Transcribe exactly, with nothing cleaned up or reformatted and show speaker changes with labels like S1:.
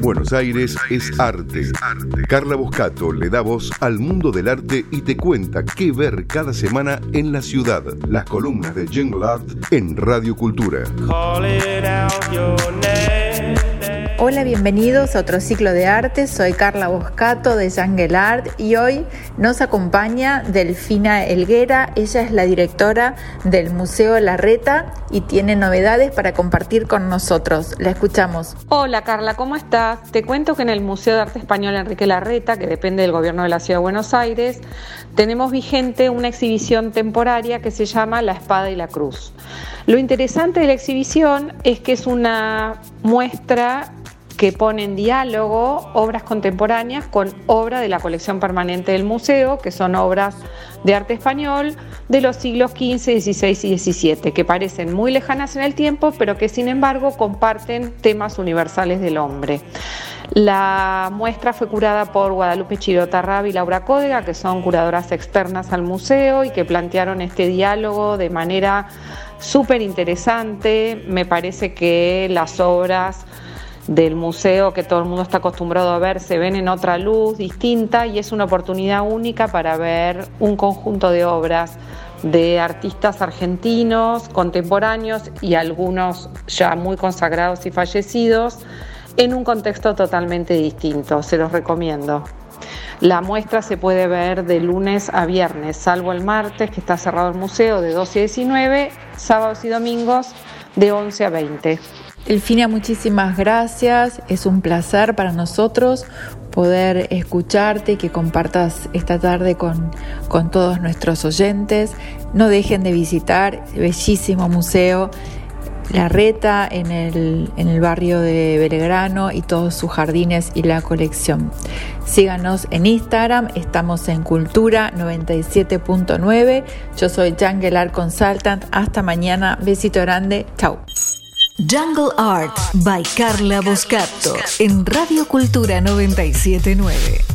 S1: Buenos Aires es arte. Carla Boscato le da voz al mundo del arte y te cuenta qué ver cada semana en la ciudad. Las columnas de Jungle Art en Radio Cultura.
S2: Hola, bienvenidos a otro ciclo de arte. Soy Carla Boscato de Jungle Art y hoy nos acompaña Delfina Helguera. Ella es la directora del Museo Larreta y tiene novedades para compartir con nosotros. La escuchamos.
S3: Hola Carla, ¿cómo estás? Te cuento que en el Museo de Arte Español Enrique Larreta, que depende del gobierno de la Ciudad de Buenos Aires, tenemos vigente una exhibición temporaria que se llama La Espada y la Cruz. Lo interesante de la exhibición es que es una muestra que pone en diálogo obras contemporáneas con obra de la colección permanente del museo, que son obras de arte español de los siglos quince, dieciséis y diecisiete, que parecen muy lejanas en el tiempo, pero que sin embargo comparten temas universales del hombre. La muestra fue curada por Guadalupe Chirotarrab y Laura Códega, que son curadoras externas al museo y que plantearon este diálogo de manera súper interesante. Me parece que las obras del museo que todo el mundo está acostumbrado a ver se ven en otra luz distinta y es una oportunidad única para ver un conjunto de obras de artistas argentinos contemporáneos y algunos ya muy consagrados y fallecidos en un contexto totalmente distinto. Se los recomiendo. La muestra se puede ver de lunes a viernes, salvo el martes, que está cerrado el museo, de doce a diecinueve, sábados y domingos de once a veinte.
S2: Delfina, muchísimas gracias. Es un placer para nosotros poder escucharte y que compartas esta tarde con, con todos nuestros oyentes. No dejen de visitar el bellísimo museo Larreta en el, en el barrio de Belgrano y todos sus jardines y la colección. Síganos en Instagram, estamos en Cultura noventa y siete punto nueve. Yo soy Jungle Art Consultant. Hasta mañana, besito grande, chau.
S4: Jungle Art by Carla Boscato en Radio Cultura noventa y siete punto nueve.